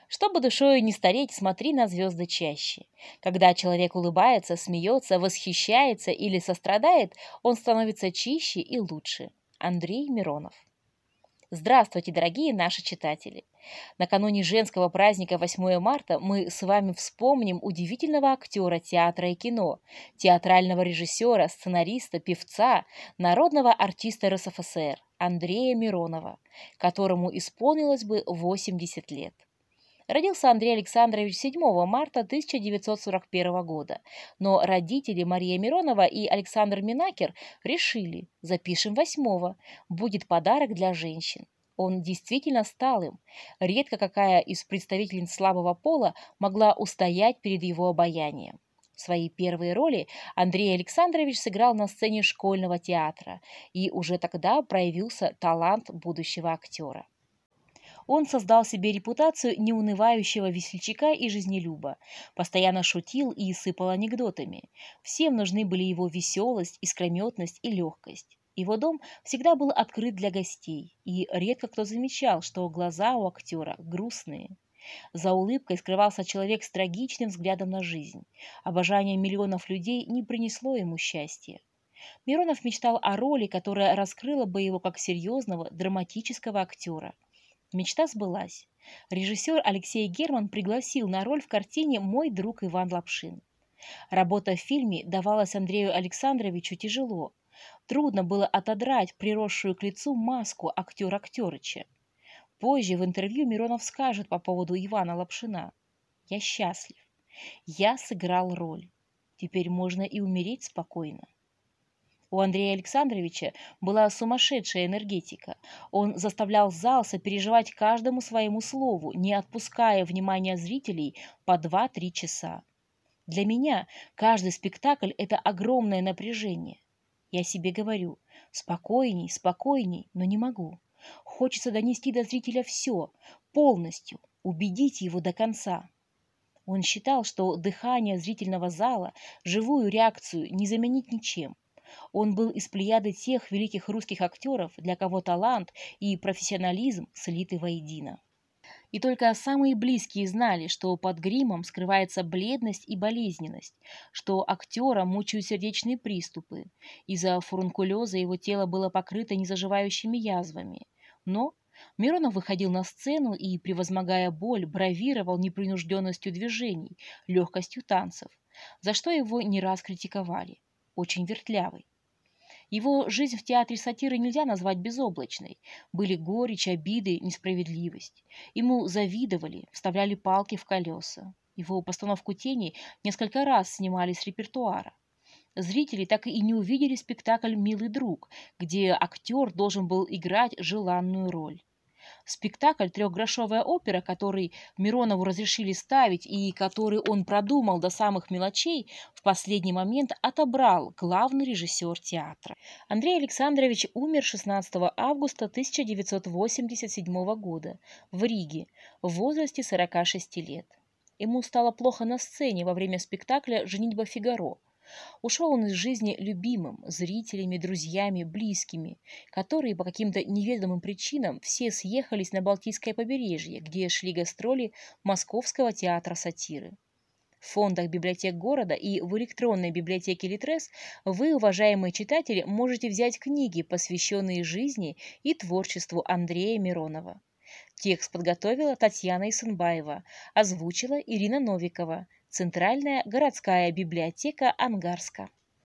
Чтобы душою не стареть, смотри на звезды чаще. Когда человек улыбается, смеется, восхищается или сострадает, он становится чище и лучше. Андрей Миронов. Здравствуйте, дорогие наши читатели! Накануне женского праздника 8 марта мы с вами вспомним удивительного актера театра и кино, театрального режиссера, сценариста, певца, народного артиста РСФСР Андрея Миронова, которому исполнилось бы 80 лет. Родился Андрей Александрович 7 марта 1941 года, но родители Мария Миронова и Александр Минакер решили, запишем 8-го, будет подарок для женщин. Он действительно стал им. Редко какая из представительниц слабого пола могла устоять перед его обаянием. Свои первые роли Андрей Александрович сыграл на сцене школьного театра, и уже тогда проявился талант будущего актера. Он создал себе репутацию неунывающего весельчака и жизнелюба, постоянно шутил и сыпал анекдотами. Всем нужны были его веселость, искрометность и легкость. Его дом всегда был открыт для гостей, и редко кто замечал, что глаза у актера грустные. За улыбкой скрывался человек с трагичным взглядом на жизнь. Обожание миллионов людей не принесло ему счастья. Миронов мечтал о роли, которая раскрыла бы его как серьезного, драматического актера. Мечта сбылась. Режиссер Алексей Герман пригласил на роль в картине «Мой друг Иван Лапшин». Работа в фильме давалась Андрею Александровичу тяжело. Трудно было отодрать приросшую к лицу маску актер-актерыча. Позже в интервью Миронов скажет по поводу Ивана Лапшина: «Я счастлив. Я сыграл роль. Теперь можно и умереть спокойно». У Андрея Александровича была сумасшедшая энергетика. Он заставлял зал сопереживать каждому своему слову, не отпуская внимания зрителей по 2-3 часа. Для меня каждый спектакль – это огромное напряжение. Я себе говорю: спокойней, спокойней, но не могу. Хочется донести до зрителя все, полностью, убедить его до конца. Он считал, что дыхание зрительного зала, живую реакцию не заменить ничем. Он был из плеяды тех великих русских актеров, для кого талант и профессионализм слиты воедино. И только самые близкие знали, что под гримом скрывается бледность и болезненность, что актера мучают сердечные приступы. Из-за фурункулеза его тело было покрыто незаживающими язвами. Но Миронов выходил на сцену и, превозмогая боль, бравировал непринужденностью движений, легкостью танцев, за что его не раз критиковали. Очень вертлявый. Его жизнь в театре сатиры нельзя назвать безоблачной. Были горечь, обиды, несправедливость. Ему завидовали, вставляли палки в колеса. Его постановку «Тени» несколько раз снимали с репертуара. Зрители так и не увидели спектакль «Милый друг», где актер должен был играть желанную роль. Спектакль «Трехгрошовая опера», который Миронову разрешили ставить и который он продумал до самых мелочей, в последний момент отобрал главный режиссер театра. Андрей Александрович умер 16 августа 1987 года в Риге в возрасте 46 лет. Ему стало плохо на сцене во время спектакля «Женитьба Фигаро». Ушел он из жизни любимым, зрителями, друзьями, близкими, которые по каким-то неведомым причинам все съехались на Балтийское побережье, где шли гастроли Московского театра сатиры. В фондах библиотек города и в электронной библиотеке Литрес вы, уважаемые читатели, можете взять книги, посвященные жизни и творчеству Андрея Миронова. Текст подготовила Татьяна Исенбаева, озвучила Ирина Новикова. Центральная городская библиотека Ангарска.